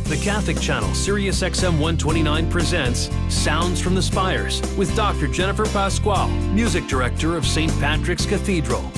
The Catholic Channel, Sirius XM 129 presents Sounds from the Spires with Dr. Jennifer Pasquale, Music Director of St. Patrick's Cathedral.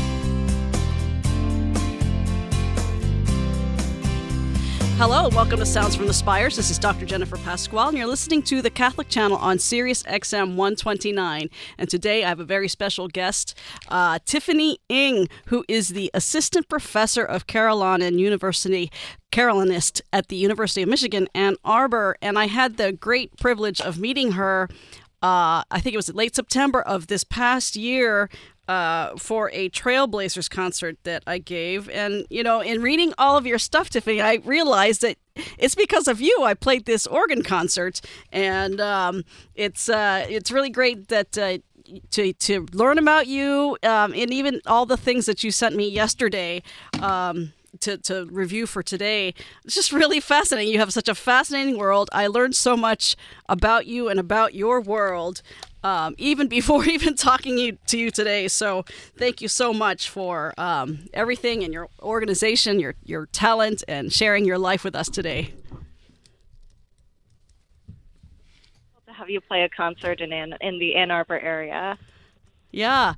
Hello, and welcome to Sounds from the Spires. This is Dr. Jennifer Pasquale, and you're listening to the Catholic Channel on Sirius XM 129. And today I have a very special guest, Tiffany Ng, who is the Assistant Professor of Carillon and Carillonist at the University of Michigan, Ann Arbor. And I had the great privilege of meeting her, I think it was late September of this past year, for a Trailblazers concert that I gave. And, you know, in reading all of your stuff, Tiffany, I realized that it's because of you I played this organ concert. And it's really great that to learn about you and even all the things that you sent me yesterday to review for today. It's just really fascinating. You have such a fascinating world. I learned so much about you and about your world even before even talking to you today. So thank you so much for everything and your organization, your talent, and sharing your life with us today. To have you play a concert in the Ann Arbor area. Yeah.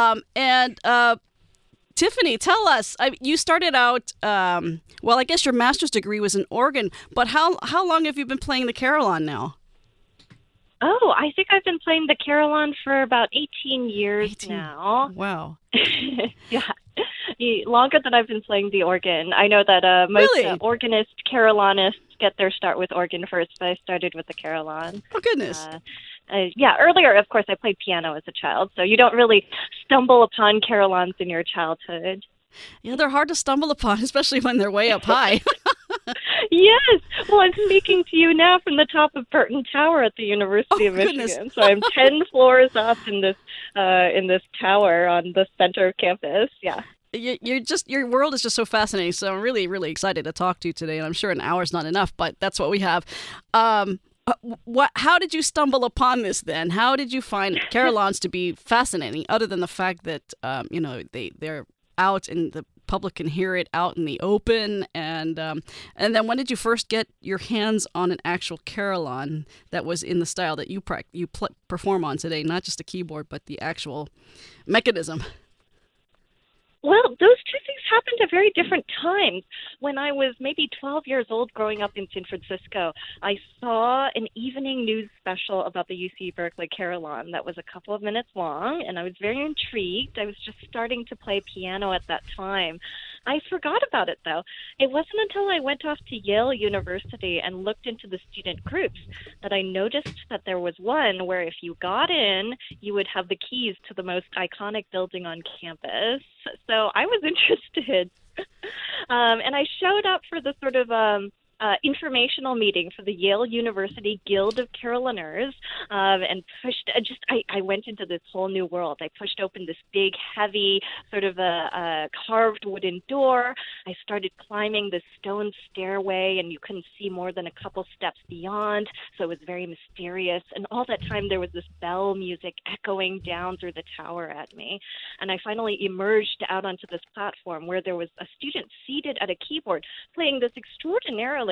Tiffany, tell us, you started out, I guess your master's degree was in organ, but how long have you been playing the carillon now? Oh, I think I've been playing the carillon for about 18 years now. Wow. Yeah, longer than I've been playing the organ. I know that most organists, carillonists get their start with organ first, but I started with the carillon. Oh, goodness. Earlier, of course, I played piano as a child, so you don't really stumble upon carillons in your childhood. Yeah, they're hard to stumble upon, especially when they're way up high. Yes. Well, I'm speaking to you now from the top of Burton Tower at the University of Michigan. Goodness. So I'm 10 floors up in this tower on the center of campus. Yeah. Your world is just so fascinating. So I'm really, really excited to talk to you today. And I'm sure an hour's not enough, but that's what we have. How did you stumble upon this then? How did you find carillons to be fascinating, other than the fact that they're out and the public can hear it out in the open? And then when did you first get your hands on an actual carillon that was in the style that you perform on today, not just a keyboard, but the actual mechanism? Well, those two things happened at very different times. When I was maybe 12 years old growing up in San Francisco, I saw an evening news special about the UC Berkeley Carillon that was a couple of minutes long, and I was very intrigued. I was just starting to play piano at that time. I forgot about it, though. It wasn't until I went off to Yale University and looked into the student groups that I noticed that there was one where if you got in, you would have the keys to the most iconic building on campus. So I was interested. And I showed up for the sort of informational meeting for the Yale University Guild of Carillonneurs, and I went into this whole new world. I pushed open this big, heavy, sort of a carved wooden door. I started climbing this stone stairway, and you couldn't see more than a couple steps beyond, so it was very mysterious. And all that time, there was this bell music echoing down through the tower at me. And I finally emerged out onto this platform where there was a student seated at a keyboard playing this extraordinarily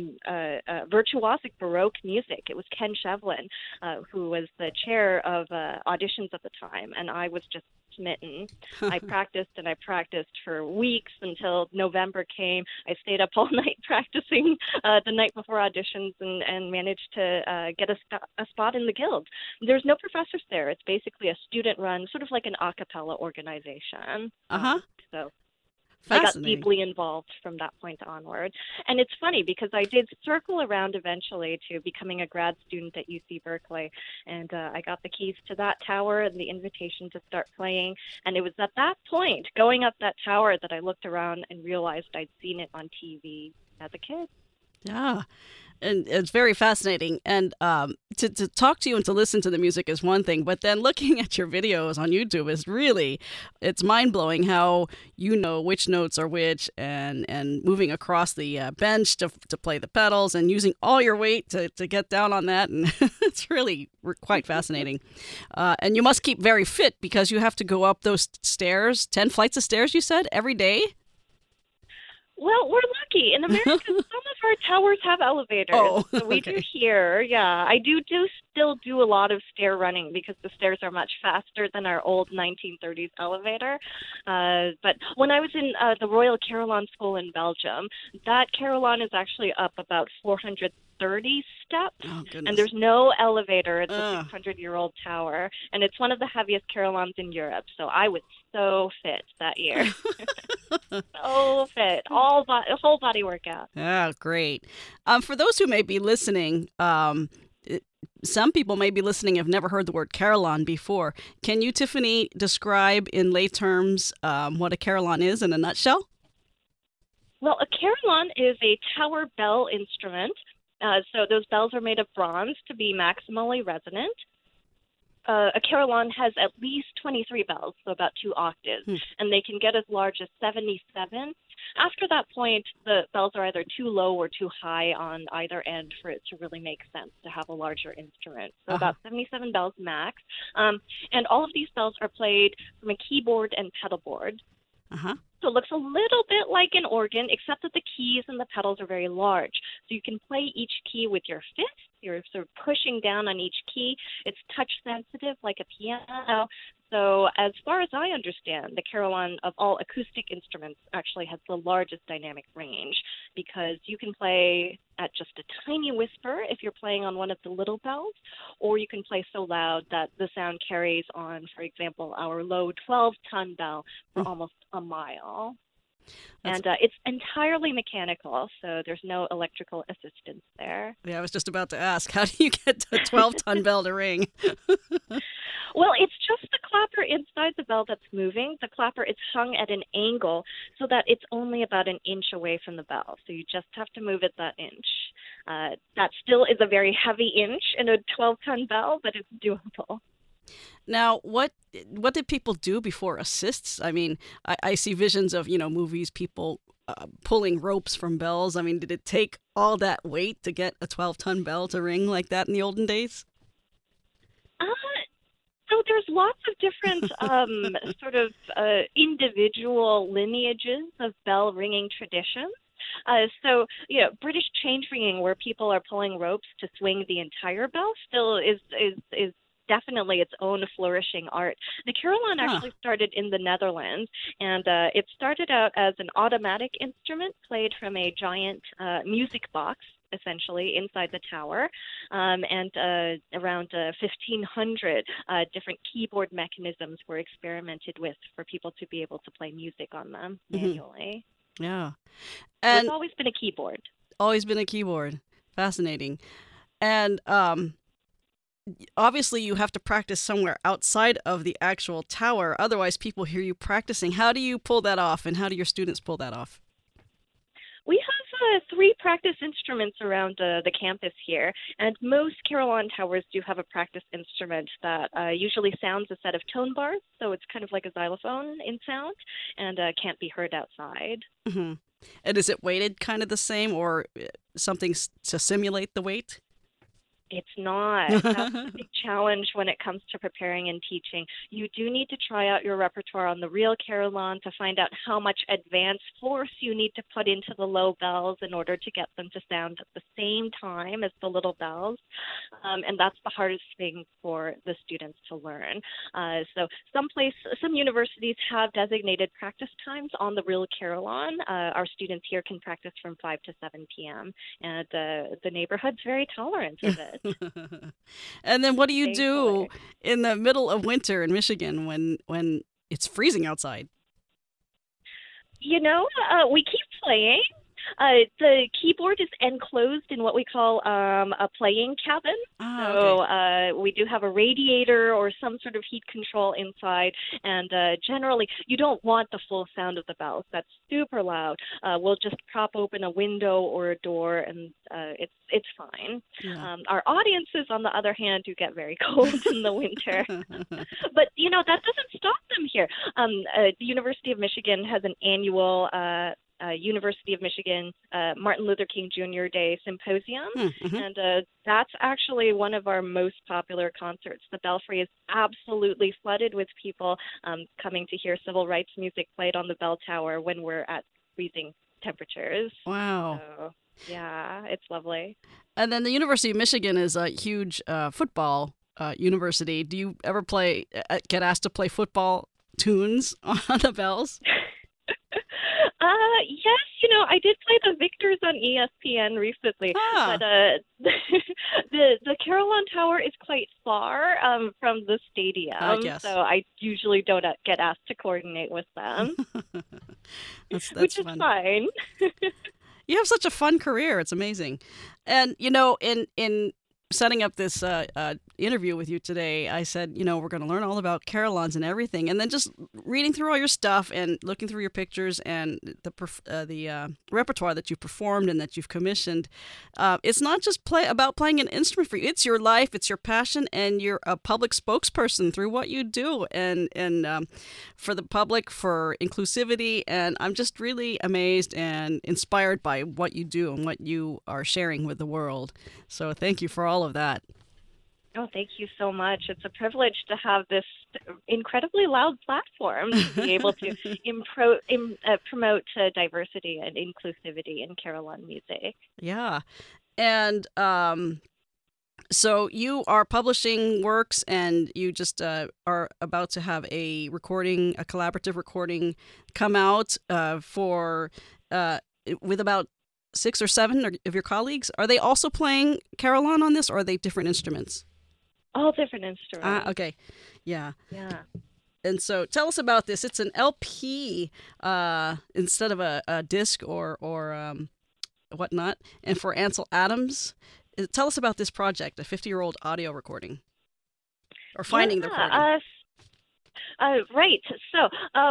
virtuosic Baroque music. It was Ken Shevlin, who was the chair of auditions at the time, and I was just smitten. I practiced and I practiced for weeks until November came. I stayed up all night practicing the night before auditions and managed to get a spot in the Guild. There's no professors there. It's basically a student-run, sort of like an a cappella organization. So I got deeply involved from that point onward. And it's funny because I did circle around eventually to becoming a grad student at UC Berkeley. And I got the keys to that tower and the invitation to start playing. And it was at that point, going up that tower, that I looked around and realized I'd seen it on TV as a kid. Yeah. And it's very fascinating. And to talk to you and to listen to the music is one thing, but then looking at your videos on YouTube is it's mind-blowing how you know which notes are which, and moving across the bench to play the pedals and using all your weight to get down on that. And it's really quite fascinating. And you must keep very fit because you have to go up those stairs, 10 flights of stairs, you said, every day? Well, we're lucky. In America, some of our towers have elevators. Oh, So we do okay. here, yeah. I do still do a lot of stair running because the stairs are much faster than our old 1930s elevator. But when I was in the Royal Carillon School in Belgium, that Carillon is actually up about 430 steps, Oh, and goodness. there's no elevator. It's a Uh, 600-year-old tower, and it's one of the heaviest Carillons in Europe. So I was so fit that year. So fit, whole body workout. oh, great. For those who may be listening, it- some people may be listening have never heard the word carillon before. Can you, Tiffany, describe in lay terms what a carillon is in a nutshell? Well, a carillon is a tower bell instrument. So those bells are made of bronze to be maximally resonant. A carillon has at least 23 bells, so about 2 octaves, Hmm. and they can get as large as 77. After that point, the bells are either too low or too high on either end for it to really make sense to have a larger instrument. So Uh-huh. about 77 bells max. And all of these bells are played from a keyboard and pedal board. Uh-huh. So it looks a little bit like an organ, except that the keys and the pedals are very large. So you can play each key with your fist. You're sort of pushing down on each key. It's touch sensitive like a piano. So as far as I understand, the carillon of all acoustic instruments actually has the largest dynamic range because you can play at just a tiny whisper if you're playing on one of the little bells, or you can play so loud that the sound carries on, for example, our low 12-ton bell for almost a mile. That's- And it's entirely mechanical, so there's no electrical assistance there. Yeah, I was just about to ask, how do you get a 12-ton bell to ring? Well, it's just the clapper inside the bell that's moving. The clapper is hung at an angle so that it's only about an inch away from the bell. So you just have to move it that inch. That still is a very heavy inch in a 12-ton bell, but it's doable. Now, what did people do before assists? I mean, I see visions of, movies, people pulling ropes from bells. I mean, did it take all that weight to get a 12-ton bell to ring like that in the olden days? Uh, so there's lots of different sort of individual lineages of bell ringing traditions. British change ringing, where people are pulling ropes to swing the entire bell, still is definitely its own flourishing art. The carillon actually started in the Netherlands, and it started out as an automatic instrument played from a giant music box, essentially, inside the tower. And around 1500, different keyboard mechanisms were experimented with for people to be able to play music on them manually. Yeah. So it's And always been a keyboard. always been a keyboard. Fascinating. And obviously you have to practice somewhere outside of the actual tower. Otherwise, people hear you practicing. How do you pull that off, and how do your students pull that off? We have 3 practice instruments around the campus here, and most carillon towers do have a practice instrument that usually sounds a set of tone bars, so it's kind of like a xylophone in sound, and can't be heard outside. Hmm. And is it weighted kind of the same, or something to simulate the weight? It's not. That's the big challenge when it comes to preparing and teaching. You do need to try out your repertoire on the real carillon to find out how much advanced force you need to put into the low bells in order to get them to sound at the same time as the little bells. And that's the hardest thing for the students to learn. So some universities have designated practice times on the real carillon. Our students here can practice from 5 to 7 p.m. And the neighborhood's very tolerant of it. And then what do you do Thankfully. in the middle of winter in Michigan when it's freezing outside? We keep playing. The keyboard is enclosed in what we call a playing cabin. Okay. So we do have a radiator or some sort of heat control inside. And generally, you don't want the full sound of the bells. That's super loud. We'll just prop open a window or a door, and it's fine. Yeah. Our audiences, on the other hand, do get very cold in the winter. But, that doesn't stop them here. The University of Michigan has an annual University of Michigan Martin Luther King Jr. Day Symposium, and that's actually one of our most popular concerts. The Belfry is absolutely flooded with people coming to hear civil rights music played on the bell tower when we're at freezing temperatures. Wow. So, yeah, it's lovely. And then the University of Michigan is a huge football university. Do you ever get asked to play football tunes on the bells? Yes, I did play the Victors on ESPN recently, Ah. but the Carillon Tower is quite far from the I stadium, guess. so I usually don't get asked to coordinate with them, That's which is fun. fine. You have such a fun career. It's amazing. And, in setting up this interview with you today, I said, we're going to learn all about carillons and everything. And then just reading through all your stuff and looking through your pictures and the repertoire that you've performed and that you've commissioned, it's not just about playing an instrument for you. It's your life, it's your passion, and you're a public spokesperson through what you do and for the public, for inclusivity. And I'm just really amazed and inspired by what you do and what you are sharing with the world. So thank you for all of that. Oh, thank you so much. It's a privilege to have this incredibly loud platform to be able to promote diversity and inclusivity in carillon music. Yeah. And so you are publishing works, and you just are about to have a collaborative recording come out with about 6 or 7 of your colleagues. Are they also playing carillon on this, or are they different instruments? All different instruments. Okay. Yeah. Yeah. And so tell us about this. It's an LP instead of a disc or whatnot. And for Ansel Adams, tell us about this project, a 50-year-old audio recording, or finding the recording. Right. So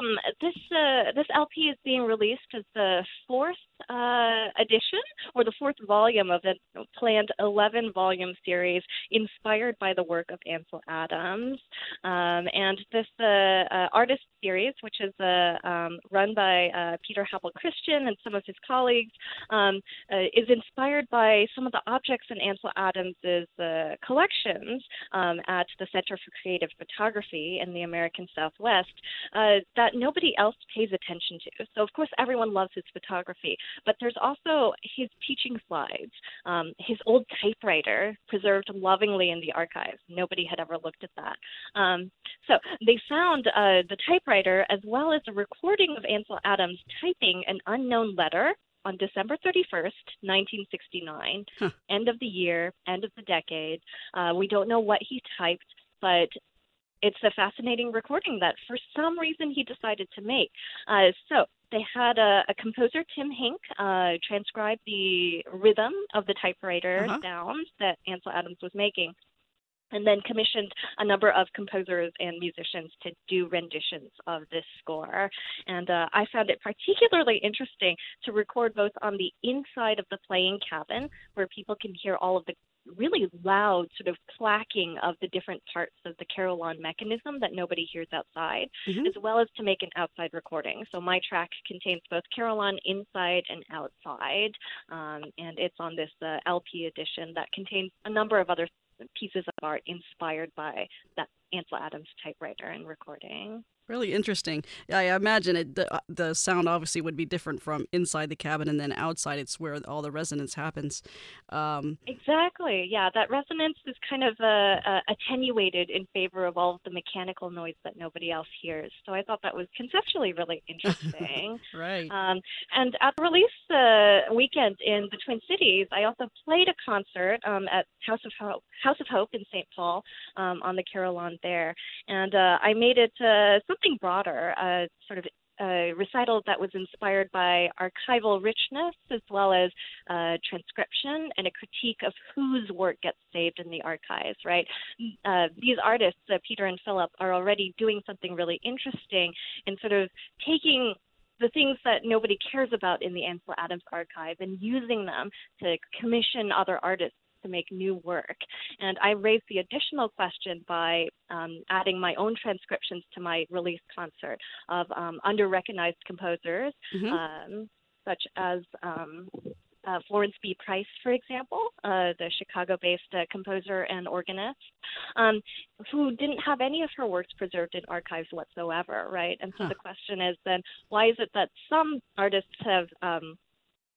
this LP is being released as the 4th edition, or the 4th volume of a planned 11-volume series inspired by the work of Ansel Adams. And this artist series, which is run by Peter Happel-Christian and some of his colleagues, is inspired by some of the objects in Ansel Adams's collections at the Center for Creative Photography in the American Southwest that nobody else pays attention to. So, of course, everyone loves his photography, but there's also his teaching slides, his old typewriter preserved lovingly in the archives. Nobody had ever looked at that. So they found the typewriter as well as a recording of Ansel Adams typing an unknown letter on December 31st, 1969, end of the year, end of the decade. We don't know what he typed, but it's a fascinating recording that for some reason he decided to make. So they had a composer, Tim Hink, transcribe the rhythm of the typewriter sounds that Ansel Adams was making, and then commissioned a number of composers and musicians to do renditions of this score. And I found it particularly interesting to record both on the inside of the playing cabin, where people can hear all of the really loud sort of clacking of the different parts of the carillon mechanism that nobody hears outside, as well as to make an outside recording. So my track contains both carillon inside and outside, and it's on this LP edition that contains a number of other pieces of art inspired by that Ansel Adams typewriter and recording. Really interesting. I imagine the sound obviously would be different from inside the cabin, and then outside it's where all the resonance happens. Exactly. Yeah, that resonance is kind of attenuated in favor of all of the mechanical noise that nobody else hears. So I thought that was conceptually really interesting. Right. And at the release weekend in the Twin Cities, I also played a concert at House of Hope in St. Paul on the carillon there, and I made it something broader, sort of a recital that was inspired by archival richness as well as transcription and a critique of whose work gets saved in the archives, right? These artists, Peter and Philip, are already doing something really interesting in sort of taking the things that nobody cares about in the Ansel Adams archive and using them to commission other artists to make new work. And I raised the additional question by adding my own transcriptions to my release concert of under-recognized composers, such as Florence B. Price, for example, the Chicago-based composer and organist, who didn't have any of her works preserved in archives whatsoever, right? And so the question is then, why is it that some artists have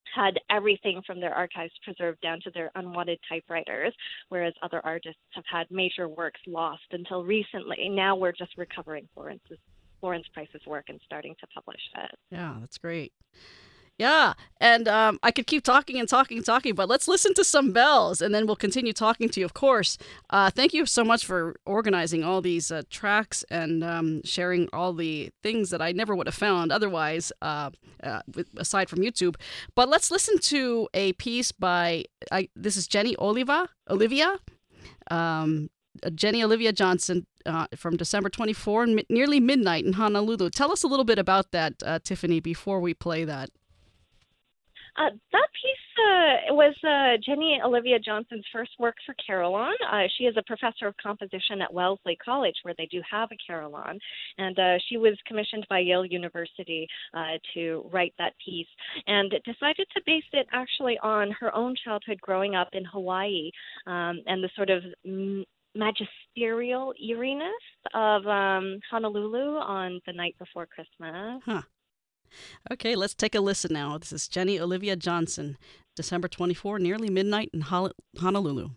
had everything from their archives preserved down to their unwanted typewriters, whereas other artists have had major works lost until recently. Now we're just recovering Florence Price's work and starting to publish it. Yeah, that's great. Yeah, and I could keep talking and talking, but let's listen to some bells, and then we'll continue talking to you, of course. Thank you so much for organizing all these tracks and sharing all the things that I never would have found otherwise, aside from YouTube. But let's listen to a piece by, this is Olivia Jenny Olivia Johnson from December 24, nearly midnight in Honolulu. Tell us a little bit about that, Tiffany, before we play that. That piece was Jenny Olivia Johnson's first work for carillon. She is a professor of composition at Wellesley College, where they do have a carillon, and she was commissioned by Yale University to write that piece, and decided to base it actually on her own childhood growing up in Hawaii, and the sort of magisterial eeriness of Honolulu on the night before Christmas. Huh. Okay, let's take a listen now. This is Jenny Olivia Johnson, December 24, nearly midnight in Honolulu.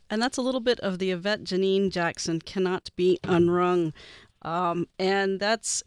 And that's a little bit of the Yvette Janine Jackson, Cannot Be Unrung. And that's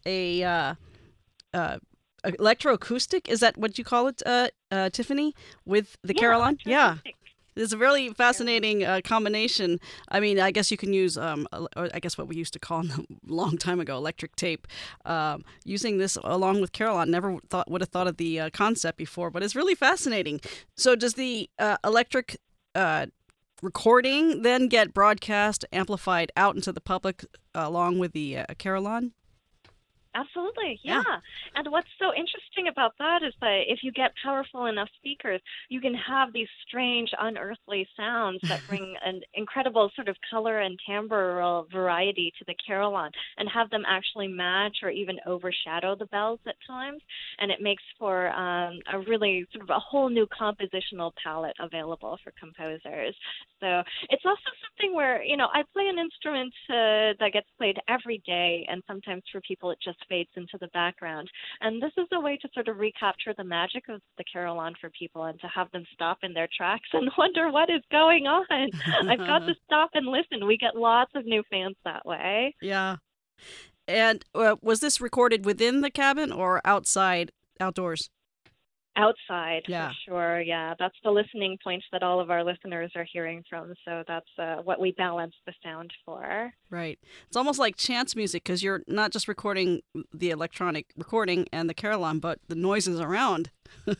electroacoustic. Is that what you call it, Tiffany, with the Carillon? Yeah. It's a really fascinating combination. I mean, I guess you can use, I guess what we used to call a long time ago, electric tape. Using this along with Carillon, would have thought of the concept before, but it's really fascinating. So does the electric recording then get broadcast, amplified out into the public along with the Carillon? Absolutely, yeah. And what's so interesting about that is that if you get powerful enough speakers, you can have these strange, unearthly sounds that bring an incredible sort of color and timbral variety to the carillon and have them actually match or even overshadow the bells at times. And it makes for a really sort of a whole new compositional palette available for composers. So it's also something where, you know, I play an instrument that gets played every day, and sometimes for people it just fades into the background. And this is a way to sort of recapture the magic of the carillon for people and to have them stop in their tracks and wonder what is going on. I've got to stop and listen. We get lots of new fans that way. Yeah. And was this recorded within the cabin or outdoors? Outside, yeah. For sure, yeah. That's the listening points that all of our listeners are hearing from, so that's what we balance the sound for. Right. It's almost like chance music, because you're not just recording the electronic recording and the carillon, but the noises around.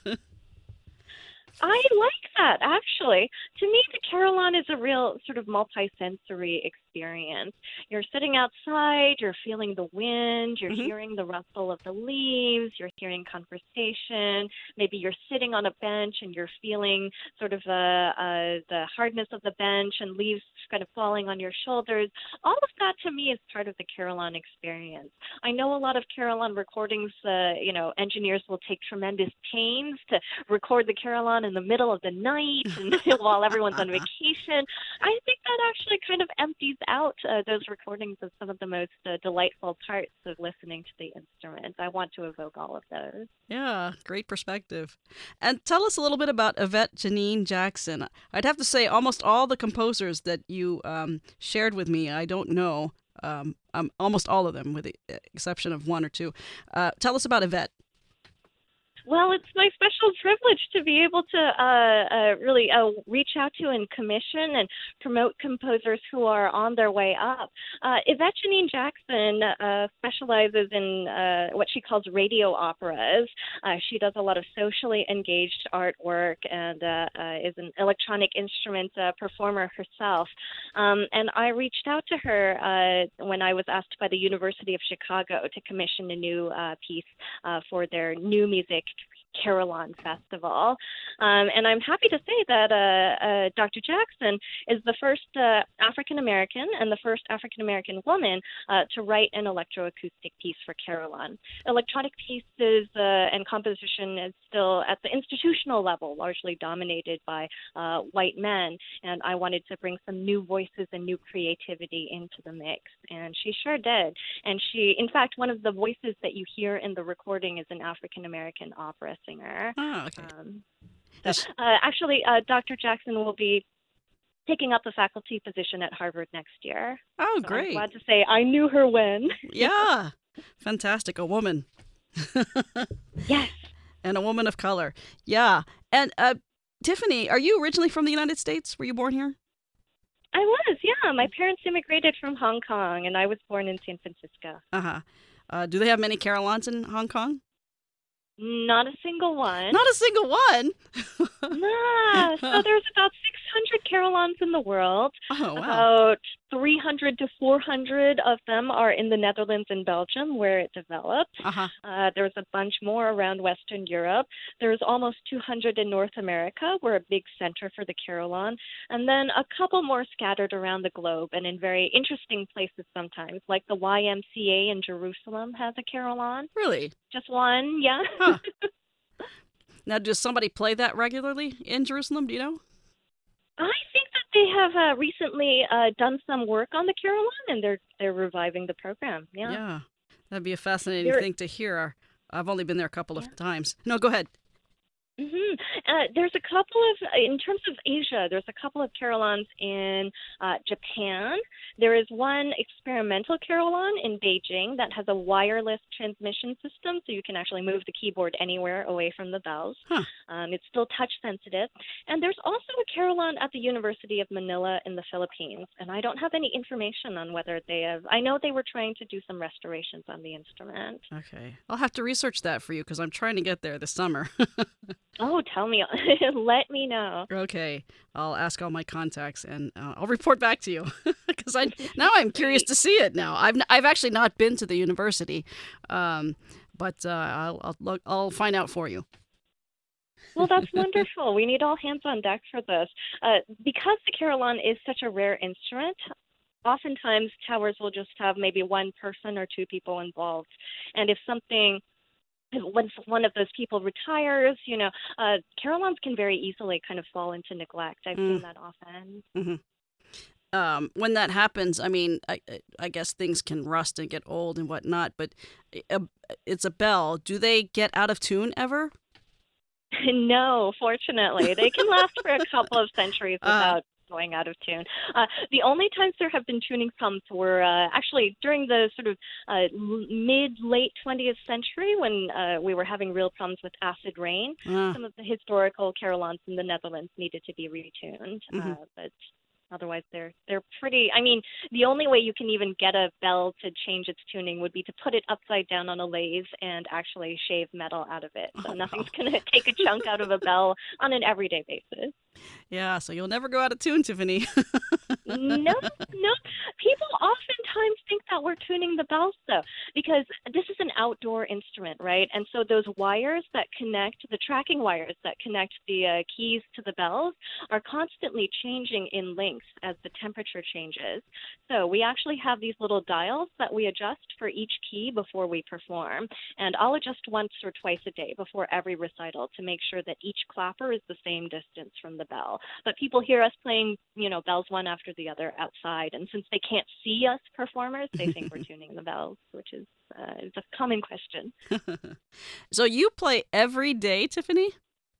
I like that, actually. To me, the carillon is a real sort of multi-sensory experience. You're sitting outside, you're feeling the wind, you're hearing the rustle of the leaves, you're hearing conversation. Maybe you're sitting on a bench and you're feeling sort of the hardness of the bench and leaves kind of falling on your shoulders. All of that, to me, is part of the carillon experience. I know a lot of carillon recordings, engineers will take tremendous pains to record the carillon in the middle of the night and while everyone's on vacation. I think that actually kind of empties out those recordings of some of the most delightful parts of listening to the instrument. I want to evoke all of those. Yeah, great perspective. And tell us a little bit about Yvette Janine Jackson. I'd have to say almost all the composers that you shared with me, I don't know. Almost all of them, with the exception of one or two. Tell us about Yvette. Well, it's my special privilege to be able to really reach out to and commission and promote composers who are on their way up. Yvette Janine Jackson specializes in what she calls radio operas. She does a lot of socially engaged artwork and is an electronic instrument performer herself. And I reached out to her when I was asked by the University of Chicago to commission a new piece for their new music Carillon Festival. And I'm happy to say that Dr. Jackson is the first African-American and the first African-American woman to write an electroacoustic piece for Carillon. Electronic pieces and composition is still at the institutional level, largely dominated by white men, and I wanted to bring some new voices and new creativity into the mix, and she sure did. And she, in fact, one of the voices that you hear in the recording is an African-American opera singer. Oh, okay. Actually, Dr. Jackson will be taking up the faculty position at Harvard next year. Oh, so great. I'm glad to say I knew her when. Yeah. Fantastic. A woman. Yes. And a woman of color. Yeah. And Tiffany, are you originally from the United States? Were you born here? I was, yeah. My parents immigrated from Hong Kong, and I was born in San Francisco. Uh-huh. Do they have many carillons in Hong Kong? Not a single one. Not a single one? Nah. So there's about 600 carillons in the world. Oh, wow. About 300 to 400 of them are in the Netherlands and Belgium, where it developed. Uh-huh. There's a bunch more around Western Europe. There's almost 200 in North America. We're a big center for the carillon. And then a couple more scattered around the globe and in very interesting places sometimes, like the YMCA in Jerusalem has a carillon. Really? Just one, yeah. Huh. Now, does somebody play that regularly in Jerusalem? Do you know? I think that they have recently done some work on the carillon, and they're reviving the program. Yeah. Yeah. That'd be a fascinating thing to hear. I've only been there a couple of times. No, go ahead. There's a couple of, in terms of Asia, there's a couple of carillons in Japan. There is one experimental carillon in Beijing that has a wireless transmission system, so you can actually move the keyboard anywhere away from the bells. Huh. It's still touch sensitive. And there's also a carillon at the University of Manila in the Philippines, and I don't have any information on whether they have, I know they were trying to do some restorations on the instrument. Okay. I'll have to research that for you because I'm trying to get there this summer. Oh, tell me. Let me know. Okay. I'll ask all my contacts and I'll report back to you because now I'm curious to see it now. I've actually not been to the university, but I'll find out for you. Well, that's wonderful. We need all hands on deck for this. Because the carillon is such a rare instrument, oftentimes towers will just have maybe one person or two people involved. And if when one of those people retires, carillons can very easily kind of fall into neglect. I've seen that often. Mm-hmm. When that happens, I mean, I guess things can rust and get old and whatnot, but it's a bell. Do they get out of tune ever? No, fortunately. They can last for a couple of centuries without going out of tune. The only times there have been tuning problems were actually during the sort of mid-late 20th century when we were having real problems with acid rain. Some of the historical carillons in the Netherlands needed to be retuned, but otherwise they're pretty. I mean, the only way you can even get a bell to change its tuning would be to put it upside down on a lathe and actually shave metal out of it. So nothing's going to take a chunk out of a bell on an everyday basis. Yeah, so you'll never go out of tune, Tiffany. No. People oftentimes think that we're tuning the bells, though, because this is an outdoor instrument, right? And so those wires that connect, the tracking wires that connect the keys to the bells are constantly changing in length as the temperature changes. So we actually have these little dials that we adjust for each key before we perform. And I'll adjust once or twice a day before every recital to make sure that each clapper is the same distance from the bell. But people hear us playing, bells one after the other outside. And since they can't see us performers, they think we're tuning the bells, which is it's a common question. So you play every day, Tiffany?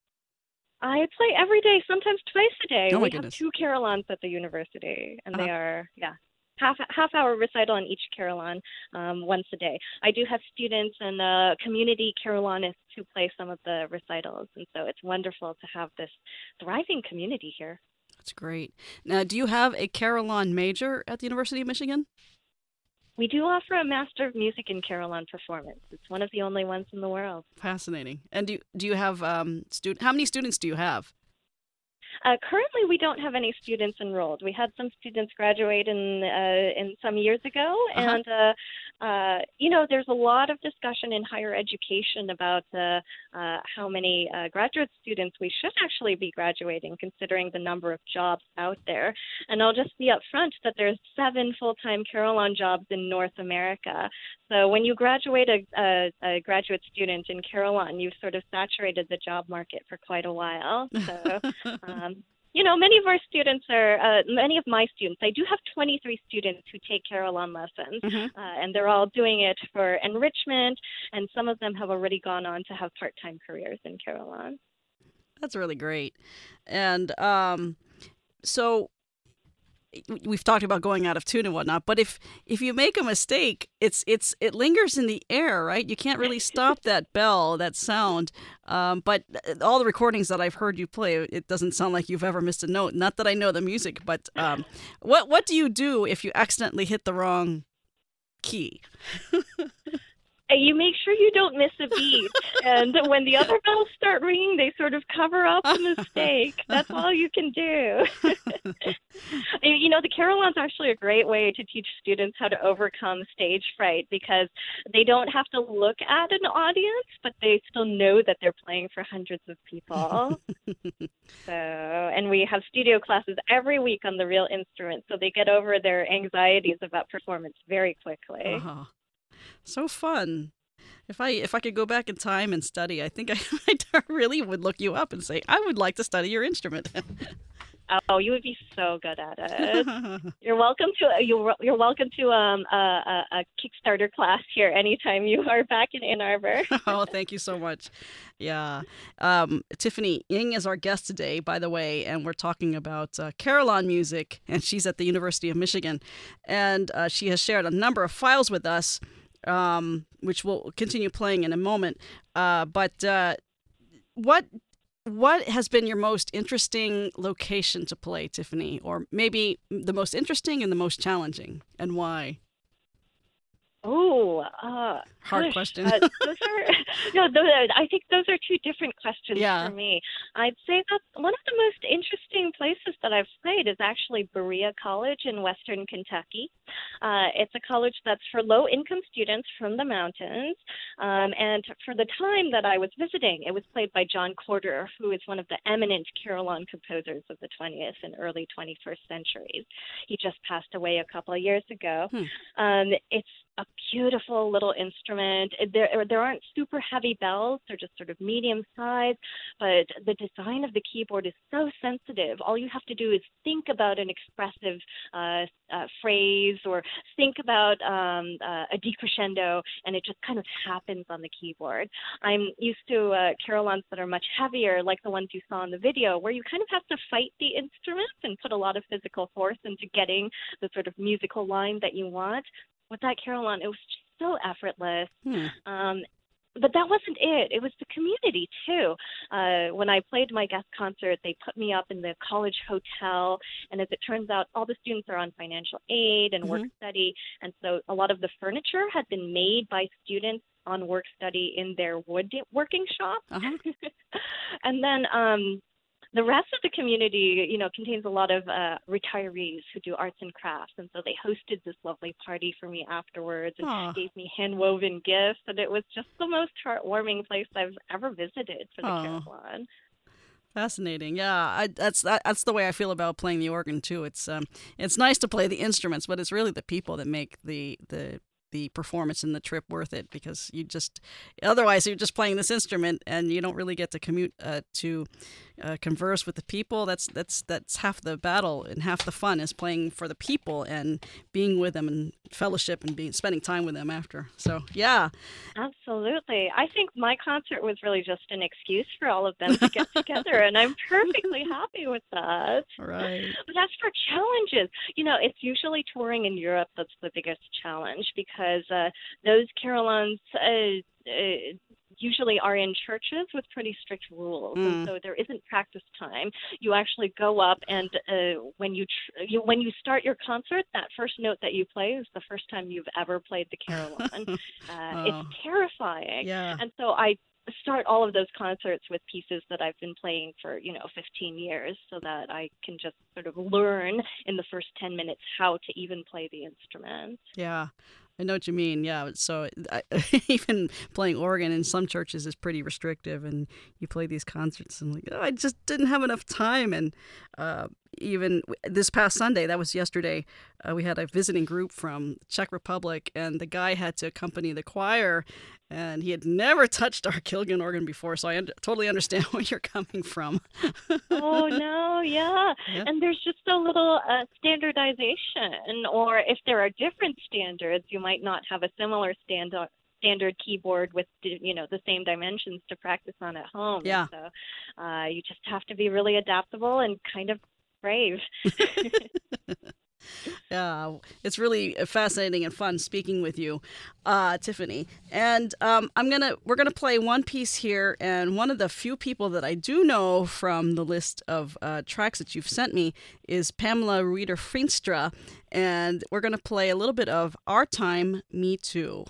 I play every day, sometimes twice a day. Oh my we goodness. have 2 carillons at the university, and they are, half-hour recital on each carillon once a day. I do have students and community carillonists who play some of the recitals, and so it's wonderful to have this thriving community here. That's great. Now, do you have a carillon major at the University of Michigan? We do offer a Master of Music in Carillon Performance. It's one of the only ones in the world. Fascinating. And do you have how many students do you have? Currently, we don't have any students enrolled. We had some students graduate in some years ago, and there's a lot of discussion in higher education about how many graduate students we should actually be graduating, considering the number of jobs out there. And I'll just be upfront that there's 7 full-time carillon jobs in North America. So when you graduate a graduate student in carillon, you've sort of saturated the job market for quite a while. So. Many of our students many of my students, I do have 23 students who take carillon lessons, and they're all doing it for enrichment, and some of them have already gone on to have part-time careers in carillon. That's really great. And so we've talked about going out of tune and whatnot, but if you make a mistake, it lingers in the air, right? You can't really stop that bell, that sound. But all the recordings that I've heard you play, it doesn't sound like you've ever missed a note. Not that I know the music, but what do you do if you accidentally hit the wrong key? You make sure you don't miss a beat. And when the other bells start ringing, they sort of cover up the mistake. That's all you can do. The carillon's actually a great way to teach students how to overcome stage fright because they don't have to look at an audience, but they still know that they're playing for hundreds of people. And we have studio classes every week on the real instrument, so they get over their anxieties about performance very quickly. Uh-huh. So fun. If I could go back in time and study, I think I really would look you up and say, I would like to study your instrument. Oh, you would be so good at it. You're welcome to you're welcome to a Kickstarter class here anytime you are back in Ann Arbor. Oh, thank you so much. Yeah. Tiffany Ng is our guest today, by the way, and we're talking about carillon music, and she's at the University of Michigan. And she has shared a number of files with us, which we'll continue playing in a moment. But what has been your most interesting location to play, Tiffany? Or maybe the most interesting and the most challenging, and why? Oh, Hard gosh, question. those are no. I think those are two different questions Yeah. for me. I'd say that one of the most interesting places that I've played is actually Berea College in Western Kentucky. It's a college that's for low-income students from the mountains, and for the time that I was visiting, it was played by John Corder, who is one of the eminent carillon composers of the 20th and early 21st centuries. He just passed away a couple of years ago. It's a beautiful little instrument. There aren't super heavy bells; they're just sort of medium size. But the design of the keyboard is so sensitive. All you have to do is think about an expressive phrase, or think about a decrescendo, and it just kind of happens on the keyboard. I'm used to carillons that are much heavier, like the ones you saw in the video, where you kind of have to fight the instrument and put a lot of physical force into getting the sort of musical line that you want. With that carillon, it was just so effortless. But that wasn't it. It was the community, too. When I played my guest concert, they put me up in the college hotel. And as it turns out, all the students are on financial aid and work study. And so a lot of the furniture had been made by students on work study in their woodworking shop. And then the rest of the community, contains a lot of retirees who do arts and crafts. And so they hosted this lovely party for me afterwards and gave me hand-woven gifts. And it was just the most heartwarming place I've ever visited for the carillon. Fascinating. Yeah, that's the way I feel about playing the organ, too. It's nice to play the instruments, but it's really the people that make the performance and the trip worth it, because otherwise you're just playing this instrument and you don't really get to commute to converse with the people. That's half the battle, and half the fun is playing for the people and being with them and fellowship and spending time with them after. So yeah, absolutely. I think my concert was really just an excuse for all of them to get together, and I'm perfectly happy with that. Right. But as for challenges, it's usually touring in Europe that's the biggest challenge, because those carillons usually are in churches with pretty strict rules, and so there isn't practice time. You actually go up, and when you start your concert, that first note that you play is the first time you've ever played the carillon. It's terrifying. Yeah. And so I start all of those concerts with pieces that I've been playing for 15 years, so that I can just sort of learn in the first 10 minutes how to even play the instrument. Yeah. I know what you mean. Yeah. So even playing organ in some churches is pretty restrictive, and you play these concerts and I just didn't have enough time. And even this past Sunday, that was yesterday, we had a visiting group from Czech Republic, and the guy had to accompany the choir, and he had never touched our Kilgan organ before. So I totally understand where you're coming from. Oh, no, yeah. And there's just so little standardization, or if there are different standards, you might not have a similar standard keyboard with the same dimensions to practice on at home. Yeah. So you just have to be really adaptable and kind of brave. Yeah, it's really fascinating and fun speaking with you, Tiffany. And we're gonna play one piece here, and one of the few people that I do know from the list of tracks that you've sent me is Pamela Reeder Feenstra, and we're gonna play a little bit of Our Time, Me Too.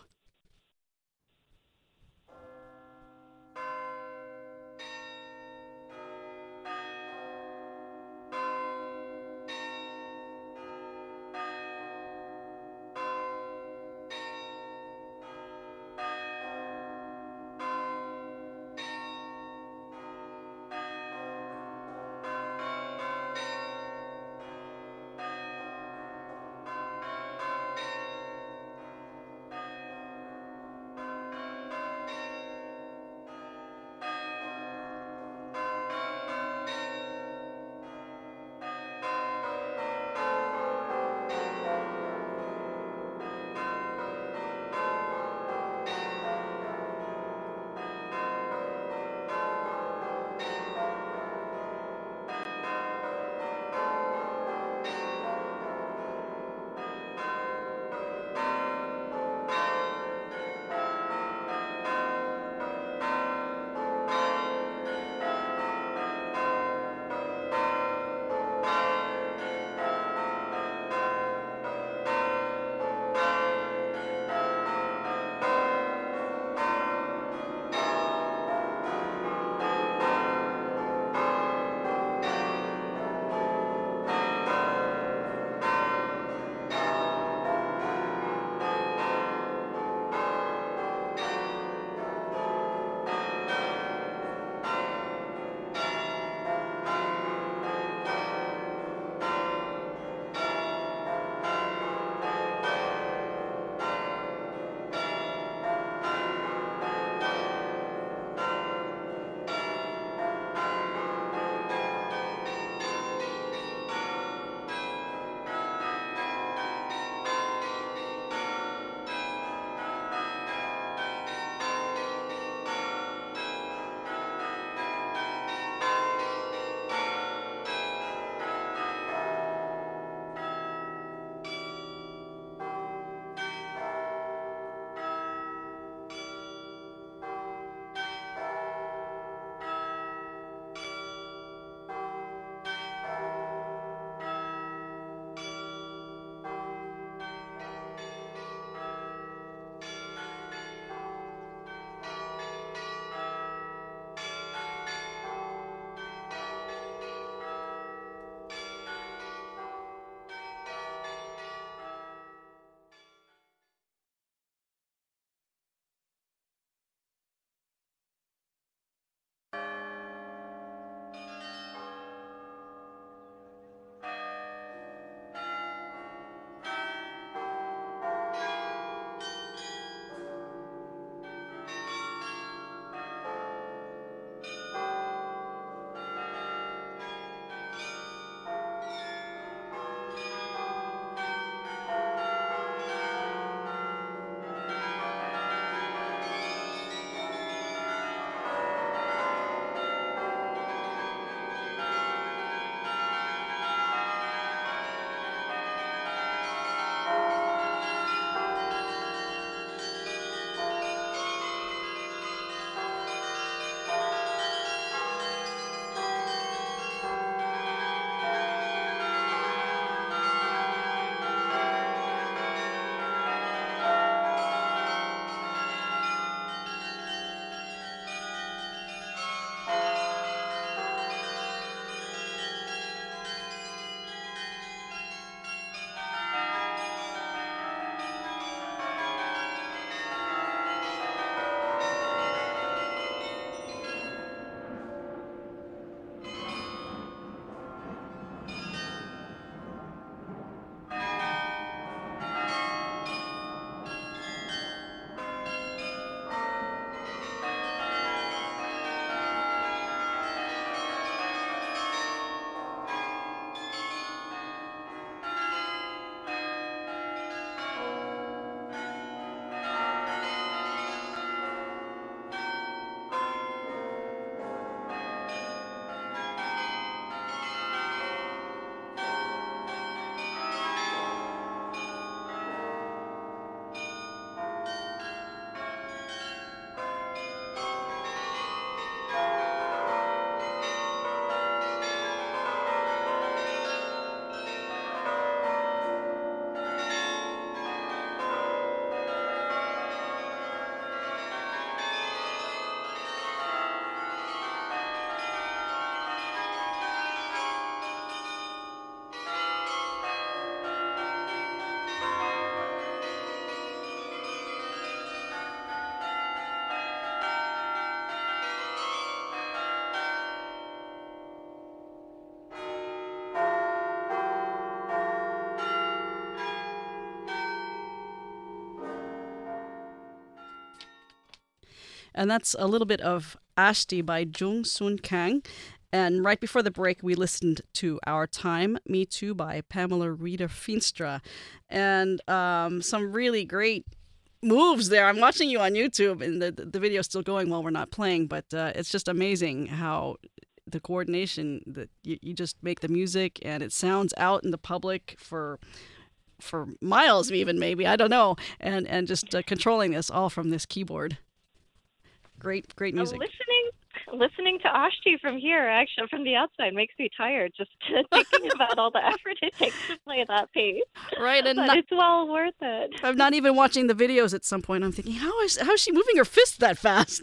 And that's a little bit of Ashti by Jung Sun Kang. And right before the break, we listened to Our Time, Me Too by Pamela Rita Feenstra. And some really great moves there. I'm watching you on YouTube, and the video's still going while we're not playing, but it's just amazing how the coordination that you just make the music and it sounds out in the public for miles even, maybe, I don't know, and just controlling this all from this keyboard. Great music. Listening to Ashti from here, actually, from the outside, makes me tired just thinking about all the effort it takes to play that pace. Right, and but it's well worth it. I'm not even watching the videos at some point. I'm thinking, how is she moving her fists that fast?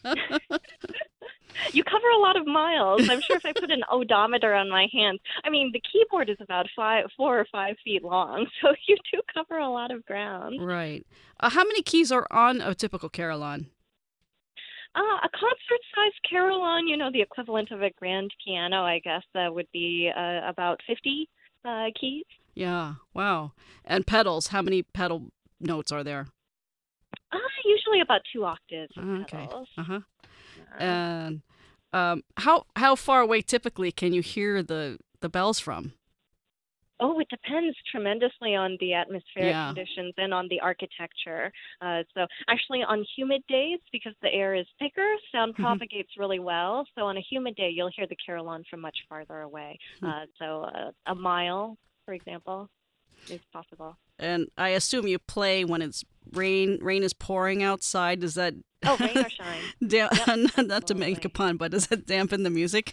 You cover a lot of miles. I'm sure if I put an odometer on my hands, I mean, the keyboard is about 4 or 5 feet long, so you do cover a lot of ground. Right. How many keys are on a typical carillon? A concert-sized carillon, the equivalent of a grand piano, I guess, would be about 50 keys. Yeah, wow. And pedals, how many pedal notes are there? Usually about 2 octaves of Okay. pedals. Uh-huh. And how far away typically can you hear the bells from? Oh, it depends tremendously on the atmospheric conditions and on the architecture. So actually on humid days, because the air is thicker, sound propagates really well. So on a humid day, you'll hear the carillon from much farther away. So a mile, for example, is possible. And I assume you play when it's rain is pouring outside. Does that... Oh, rain or shine. Not to make a pun, but does it dampen the music?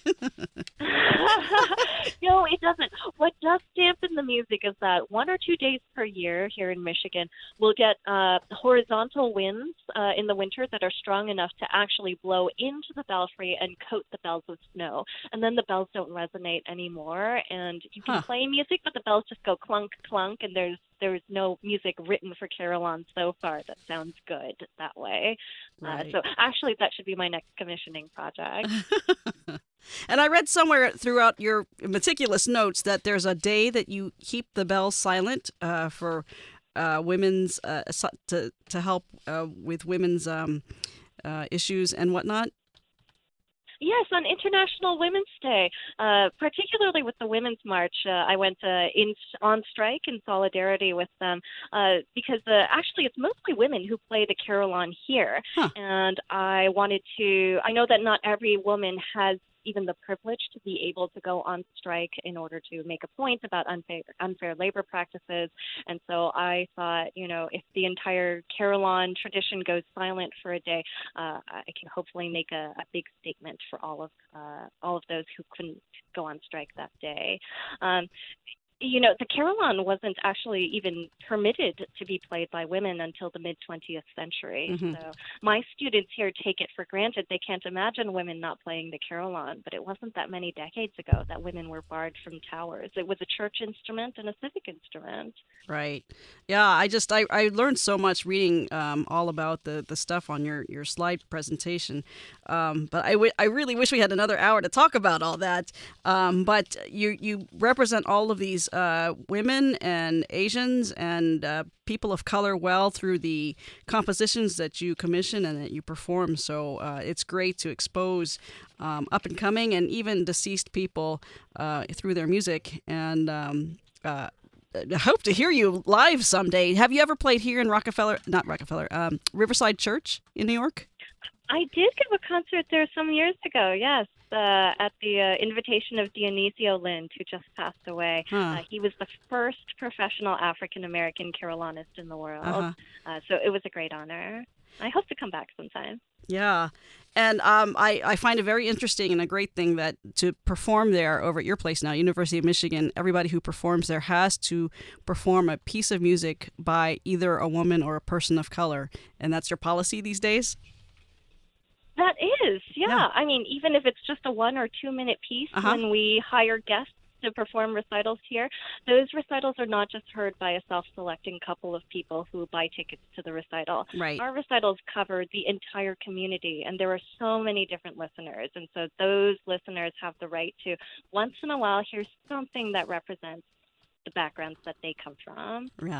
No, it doesn't. What does dampen the music is that 1 or 2 days per year here in Michigan, we'll get horizontal winds in the winter that are strong enough to actually blow into the belfry and coat the bells with snow. And then the bells don't resonate anymore. And you can play music, but the bells just go clunk, clunk, and there's no music written for carillon so far that sounds good that way. Right. So actually, that should be my next commissioning project. And I read somewhere throughout your meticulous notes that there's a day that you keep the bells silent for women's to help with women's issues and whatnot. Yes, on International Women's Day, particularly with the Women's March, I went on strike in solidarity with them because actually it's mostly women who play the carillon here. And I know that not every woman has even the privilege to be able to go on strike in order to make a point about unfair labor practices. And so I thought, if the entire carillon tradition goes silent for a day, I can hopefully make a big statement for all of those who couldn't go on strike that day. The carillon wasn't actually even permitted to be played by women until the mid-20th century. So my students here take it for granted. They can't imagine women not playing the carillon, but it wasn't that many decades ago that women were barred from towers. It was a church instrument and a civic instrument. Right. Yeah, I learned so much reading all about the stuff on your slide presentation. But I really wish we had another hour to talk about all that. But you represent all of these women and Asians and people of color well through the compositions that you commission and that you perform. So it's great to expose up and coming and even deceased people through their music. And I hope to hear you live someday. Have you ever played here in Riverside Church in New York? I did give a concert there some years ago, yes, at the invitation of Dionisio Lind, who just passed away. He was the first professional African-American carillonist in the world, so it was a great honor. I hope to come back sometime. Yeah, and I find it very interesting and a great thing that to perform there over at your place now, University of Michigan, everybody who performs there has to perform a piece of music by either a woman or a person of color, and that's your policy these days? That is, yeah. I mean, even if it's just a 1 or 2 minute piece, when we hire guests to perform recitals here, those recitals are not just heard by a self-selecting couple of people who buy tickets to the recital. Right. Our recitals cover the entire community, and there are so many different listeners. And so those listeners have the right to, once in a while, hear something that represents the backgrounds that they come from. Yeah.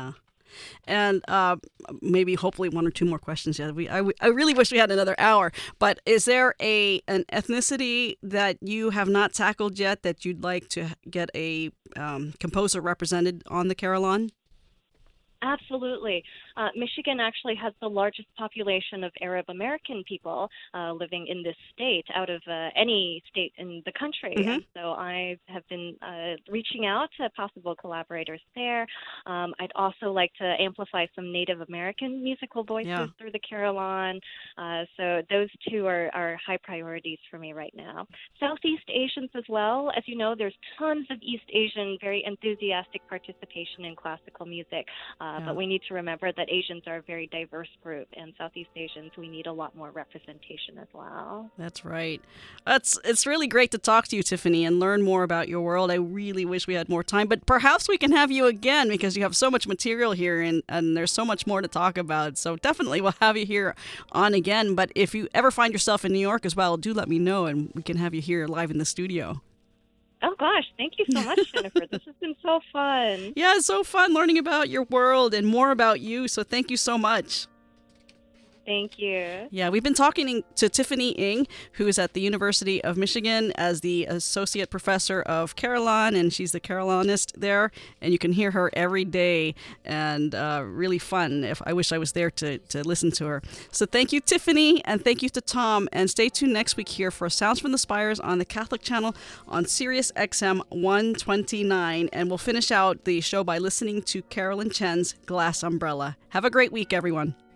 And maybe, hopefully, one or two more questions. Yeah, I really wish we had another hour. But is there an ethnicity that you have not tackled yet that you'd like to get a composer represented on the Carillon? Absolutely. Michigan actually has the largest population of Arab American people living in this state out of any state in the country. Mm-hmm. And so I have been reaching out to possible collaborators there. I'd also like to amplify some Native American musical voices through the Carillon. So those two are high priorities for me right now. Southeast Asians as well. As you know, there's tons of East Asian, very enthusiastic participation in classical music. But we need to remember that Asians are a very diverse group, and Southeast Asians, we need a lot more representation as well. That's right. It's really great to talk to you, Tiffany, and learn more about your world. I really wish we had more time, but perhaps we can have you again because you have so much material here, and there's so much more to talk about. So definitely we'll have you here on again. But if you ever find yourself in New York as well, do let me know, and we can have you here live in the studio. Oh, gosh. Thank you so much, Jennifer. This has been so fun. Yeah, it's so fun learning about your world and more about you. So thank you so much. Thank you. Yeah, we've been talking to Tiffany Ng, who is at the University of Michigan as the Associate Professor of Carillon, and she's the Carillonist there. And you can hear her every day, and really fun. I wish I was there to listen to her. So thank you, Tiffany, and thank you to Tom. And stay tuned next week here for Sounds from the Spires on the Catholic Channel on Sirius XM 129. And we'll finish out the show by listening to Carolyn Chen's Glass Umbrella. Have a great week, everyone.